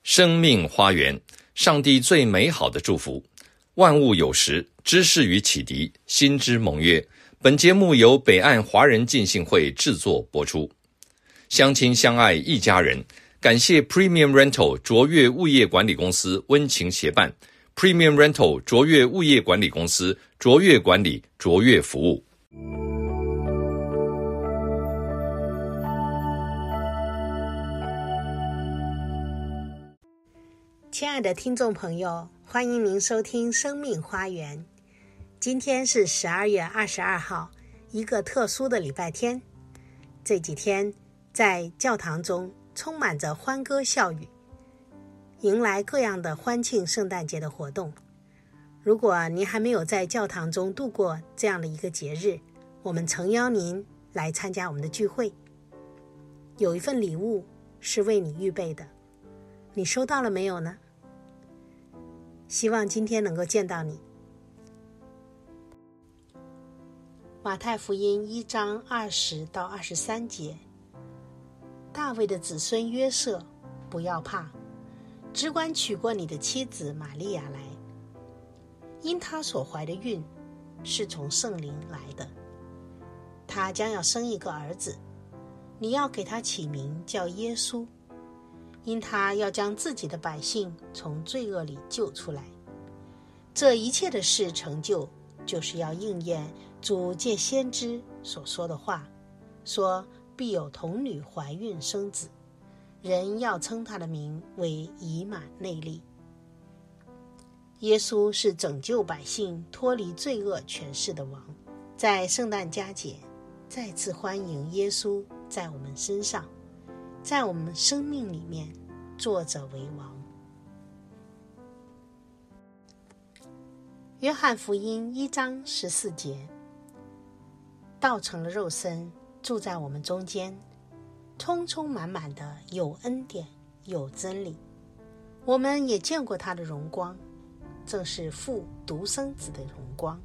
生命花园，上帝最美好的祝福。万物有时，知识与启迪，心之盟约。本节目由北岸华人浸信会制作播出。相亲相爱一家人，感谢 Premium Rental 卓越物业管理公司温情协办。Premium Rental 卓越物业管理公司，卓越管理，卓越服务。 亲爱的听众朋友，欢迎您收听生命花园。今天是12月22号，一个特殊的礼拜天。这几天在教堂中充满着欢歌笑语，迎来各样的欢庆圣诞节的活动。如果您还没有在教堂中度过这样的一个节日，我们诚邀您来参加我们的聚会。有一份礼物是为你预备的，你收到了没有呢？希望今天能够见到你。马太福音1章20到23节，大卫的子孙约瑟，不要怕，只管娶过你的妻子玛利亚来，因她所怀的孕是从圣灵来的。她将要生一个儿子，你要给他起名叫耶稣，因他要将自己的百姓从罪恶里救出来。这一切的事成就，就是要应验主借先知所说的话，说必有童女怀孕生子，人要称他的名为以马内利。耶稣是拯救百姓脱离罪恶权势的王。在圣诞佳节，再次欢迎耶稣在我们身上，在我们生命里面坐着为王。约翰福音1章14节，道成了肉身，住在我们中间，充充满满的有恩典有真理。我们也见过他的荣光，正是父独生子的荣光。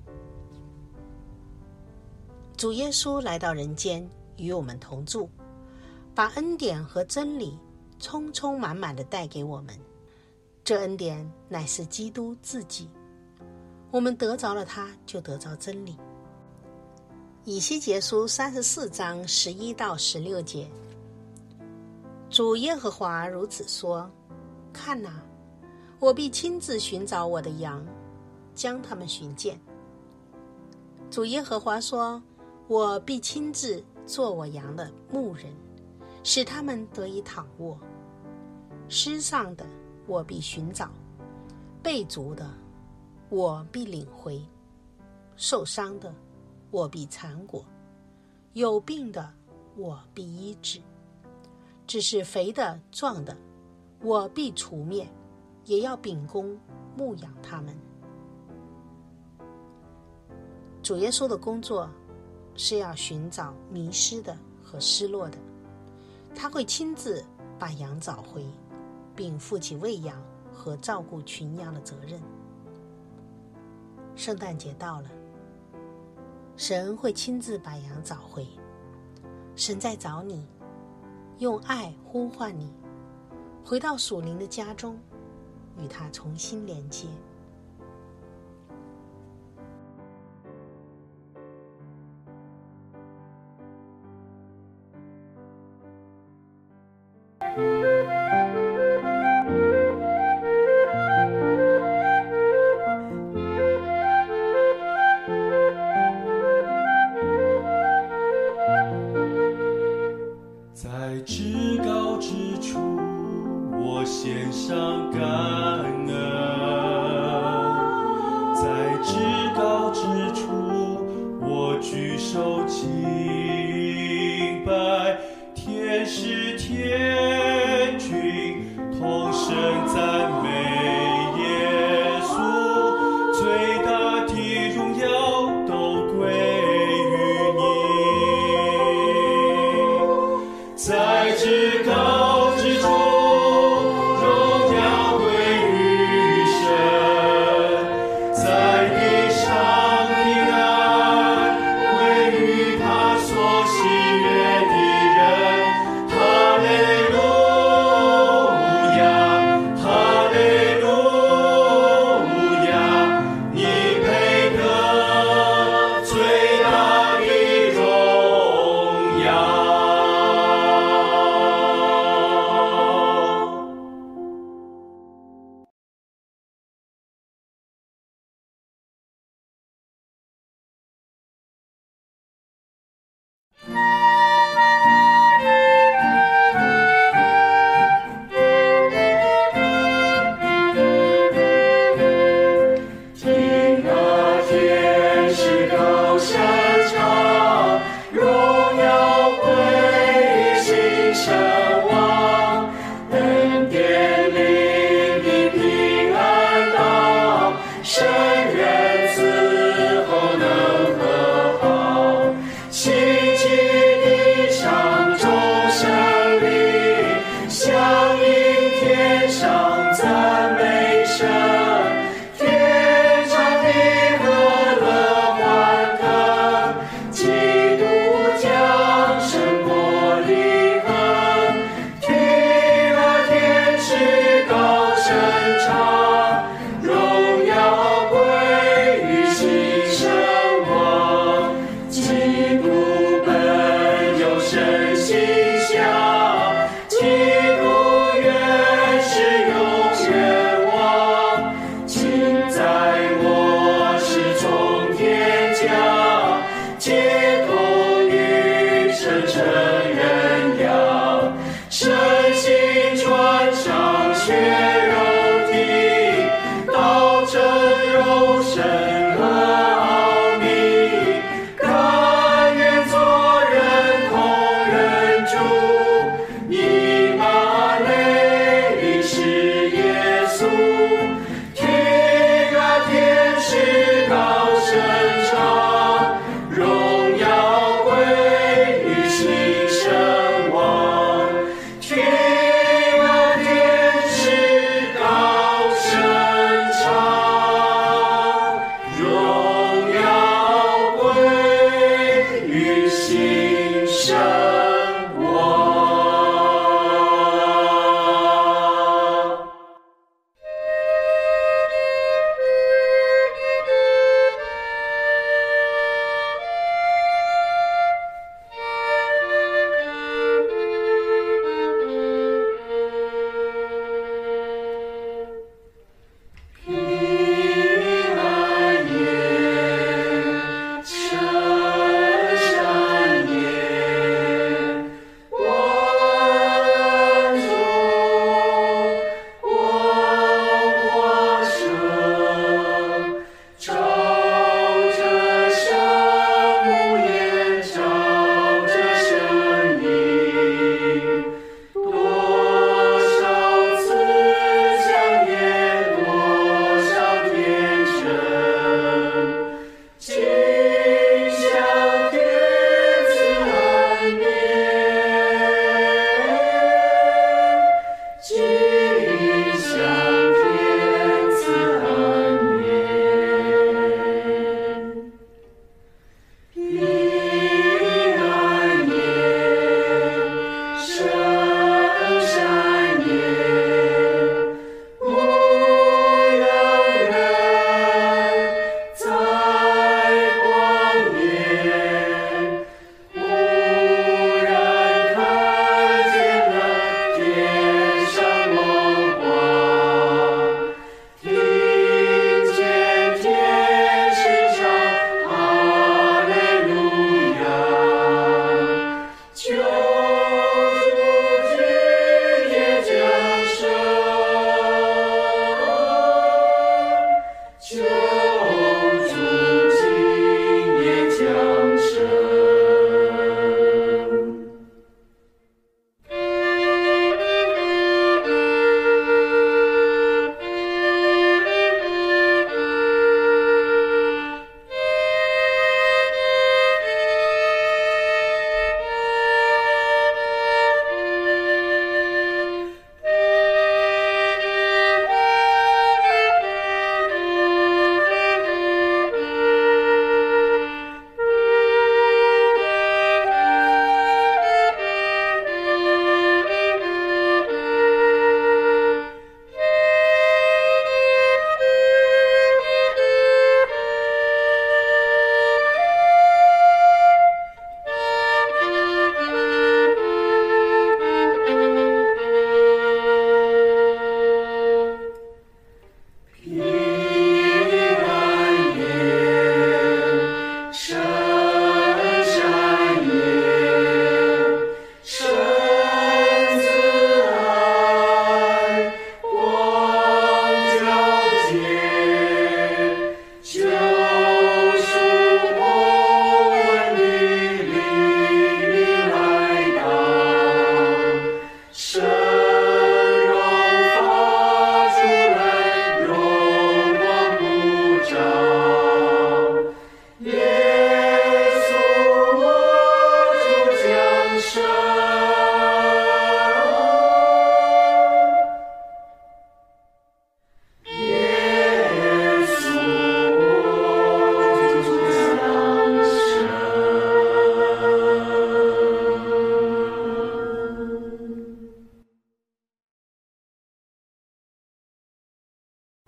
主耶稣来到人间，与我们同住，把恩典和真理充充满满地带给我们。这恩典乃是基督自己，我们得着了他，就得着真理。以西结书34章11到16节，主耶和华如此说：看哪，我必亲自寻找我的羊，将他们寻见。主耶和华说：我必亲自做我羊的牧人，使他们得以躺卧。失丧的我必寻找，被逐的我必领回，受伤的我必缠裹，有病的我必医治。只是肥的壮的我必除灭，也要秉公牧养他们。主耶稣的工作是要寻找迷失的和失落的，他会亲自把羊找回，并负起喂养和照顾群羊的责任。圣诞节到了，神会亲自把羊找回。神在找你，用爱呼唤你，回到属灵的家中，与他重新连接。 在至高之处，我献上感恩；在至高之处，我举手敬拜。天使天军同声赞美耶稣，最大的荣耀都归于你。在至高之处，荣耀归于神；在地上平安归于他所喜悦的人。哈利路亚，哈上赞美神，天长地和乐欢腾，基督降生过离恨，听了天使高声唱，荣耀归于新生王，基督本有神形象，基督原是永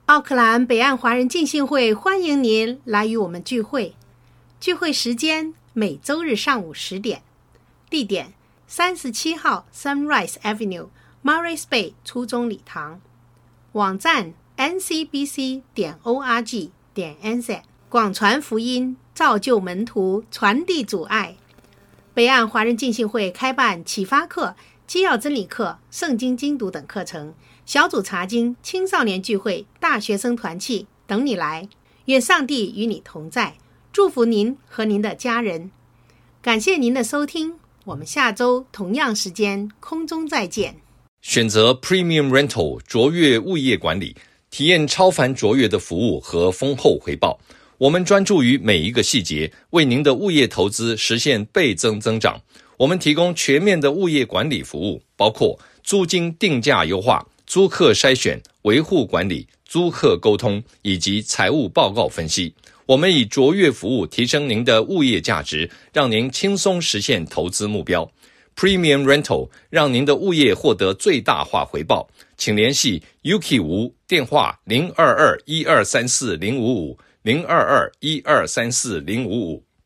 奥克兰北岸华人浸信会欢迎您来与我们聚会。聚会时间每周日上午10点，地点37号 Sunrise Avenue Morris Bay 初中礼堂，网站 ncbc.org.nz， 广传福音，造就门徒，传递主爱。北岸华人浸信会开办启发课、基要真理课、圣经精读等课程，小组查经、青少年聚会、大学生团契，等你来。愿上帝与你同在，祝福您和您的家人。感谢您的收听，我们下周同样时间空中再见。 选择 Premium Rental 卓越物业管理，体验超凡卓越的服务和丰厚回报。我们专注于每一个细节，为您的物业投资实现倍增增长。我们提供全面的物业管理服务，包括租金定价优化、租客筛选、维护管理、租客沟通以及财务报告分析。我们以卓越服务提升您的物业价值，让您轻松实现投资目标。Premium Rental 让您的物业获得最大化回报，请联系 Yuki 吴，电话022-1234-055 022-1234-055。